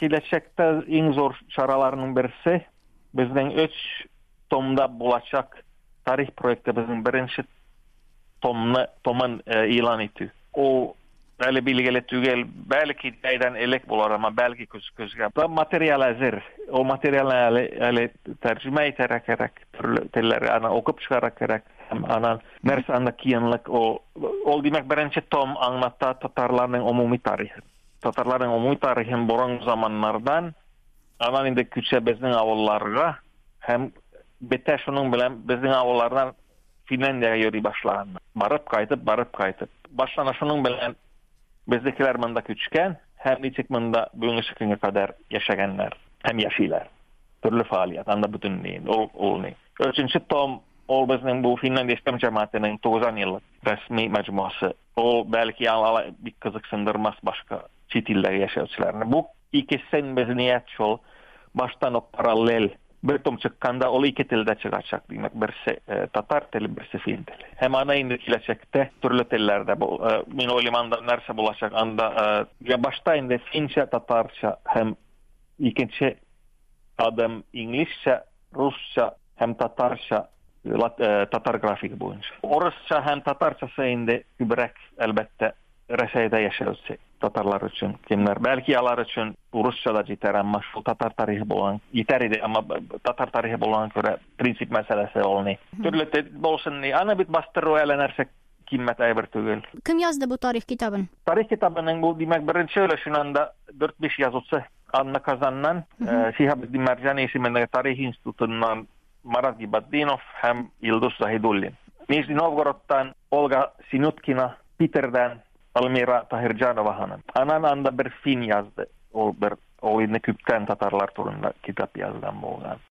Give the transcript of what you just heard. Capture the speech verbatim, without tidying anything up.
gelecekte en zor şaralarının birisi bizden üç tomda bulacak tarih projektimizin birinci tomunu toman e, ilan etti. O öyle bilgili tügel belki deyden elek bular ama belki köz közge. Da materyal hazır. O materyal öyle tercüme ederek gerek türlü telleri ana okup çıkarak gerek. Anan nersi anda kiyanlık o ol demek birinci tom anlatta Tatarların umumi tarihi. Tatarların umumi tarihin boran zamanlardan anan indi küçe bizning avullarga hem bete şunun bilen bizning avullardan Finlandiya'ya yürü başlayan. Barıp kaytıp barıp kaytıp. Başlana şunun bilen bizdekiler mında küçükken hem niçik mında bugün ışıkına kadar yaşayanlar hem yaşaylar. Türlü faaliyet anda bütünleyin ol ol ne. Üçüncü tom ol bizning bu Finlandiya İslam cemaatinin doksan yıllık resmi mecmuası. O belki ala bir kızıksındırmaz başka çit illeri yaşayıcılarını. Bu ikisinden biz niyet şol baştan o paralel bir tom çıkkanda o iki tilde çıkacak demek. Birisi e, Tatar tili, birisi Fin tili. Hem ana indi gelecekte türlü tillerde bu. E, min oylimanda nerse bulacak anda e, ya başta indi Fince, Tatarca hem ikinci adım İngilizce, Rusça hem Tatarca lat, e, Tatar grafiki boyunca. Orusça hem Tatarcası indi kübrek elbette Reseyde yaşayıcı Tatarlar için kimler. Belki yalar için Rusça'da yeter ama şu Tatar tarihi bulan yeter idi ama Tatar tarihi bulan göre prinsip meselesi olni. Türlü de bolsun ni. Ana bit bastırı eğlenersek kimmet ayber tügül. Kim yazdı bu tarih kitabını? Tarih kitabının bu demek birinci öyle şunanda dört beş yazıcısı Anna Kazan'dan Şihab-ı Mercani isimli Tarih Institutu'ndan Marat Gibaddinov hem Yıldız Zahidullin. Nizhny Novgorod'dan Olga Sinutkina, Peter'den Almira Tahircanova hanım. Anan anda bir Fin yazdı. O bir oyunu küpten Tatarlar turunda kitap yazdan bu olan.